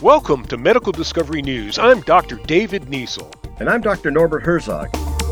Welcome to Medical Discovery News. I'm Dr. David Niesel. And I'm Dr. Norbert Herzog.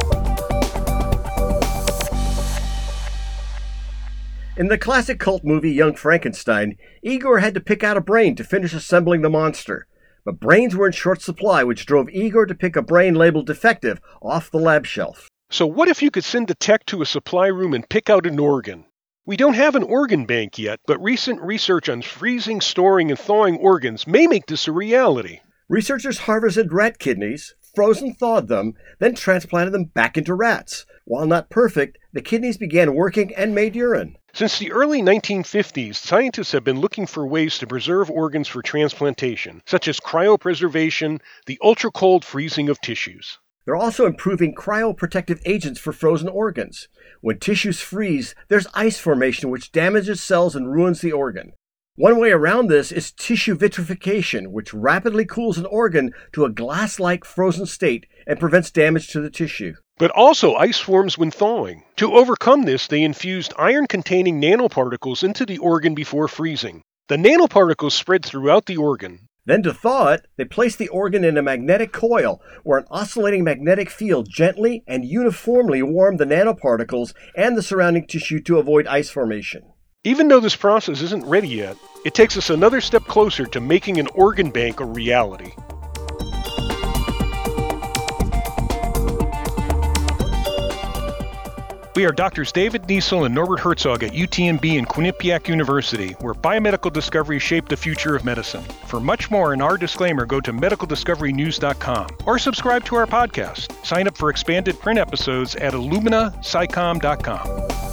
In the classic cult movie Young Frankenstein, Igor had to pick out a brain to finish assembling the monster. But brains were in short supply, which drove Igor to pick a brain labeled defective off the lab shelf. So what if you could send a tech to a supply room and pick out an organ? We don't have an organ bank yet, but recent research on freezing, storing, and thawing organs may make this a reality. Researchers harvested rat kidneys, frozen thawed them, then transplanted them back into rats. While not perfect, the kidneys began working and made urine. Since the early 1950s, scientists have been looking for ways to preserve organs for transplantation, such as cryopreservation, the ultra-cold freezing of tissues. They're also improving cryoprotective agents for frozen organs. When tissues freeze, there's ice formation which damages cells and ruins the organ. One way around this is tissue vitrification, which rapidly cools an organ to a glass-like frozen state and prevents damage to the tissue. But also ice forms when thawing. To overcome this, they infused iron-containing nanoparticles into the organ before freezing. The nanoparticles spread throughout the organ. Then to thaw it, they placed the organ in a magnetic coil, where an oscillating magnetic field gently and uniformly warmed the nanoparticles and the surrounding tissue to avoid ice formation. Even though this process isn't ready yet, it takes us another step closer to making an organ bank a reality. We are Drs. David Niesel and Norbert Herzog at UTMB and Quinnipiac University, where biomedical discovery shaped the future of medicine. For much more in our disclaimer, go to medicaldiscoverynews.com or subscribe to our podcast. Sign up for expanded print episodes at illuminascicom.com.